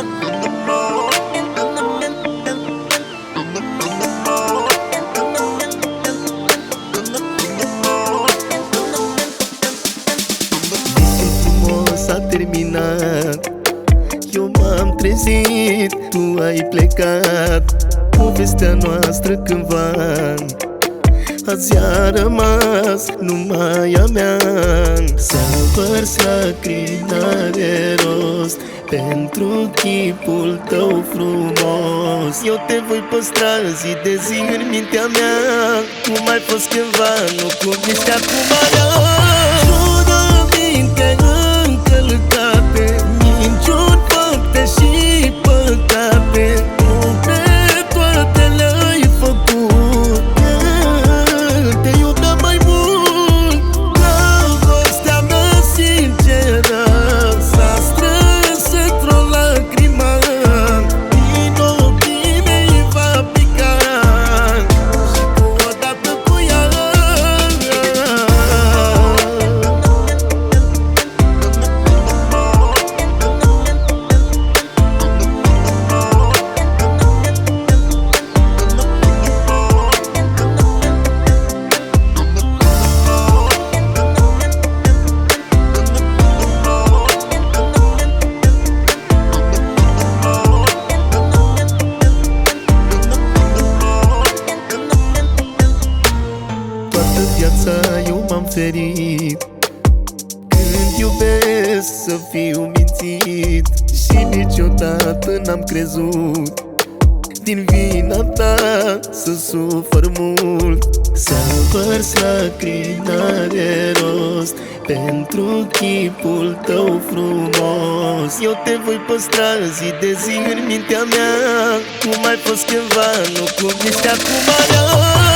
Visul frumos s-a terminat, eu m-am trezit, tu ai plecat. Povestea noastră cândva azi a rămas numai a mea. Să vărs lacrimi n-are rost pentru chipul tău frumos. Eu te voi păstra zi de zi în mintea mea, cum ai fost cândva, nu cum ești acum. Jurăminte încălcate, minciuni, fapte și păcate, tu pe toate le-ai făcut. Te iubeam mai mult, dragostea mea sinceră s-a strâns într-o lacrimă, din ochii mei va pica și tu odată cu ea. Toată viața eu m-am ferit, când iubesc să fiu mințit, și niciodată n-am crezut din vina ta să sufăr mult. Să vărs lacrimi n-are rost pentru chipul tău frumos. Eu te voi păstra zi de zi în mintea mea, cum ai fost cândva, nu cum ești acum.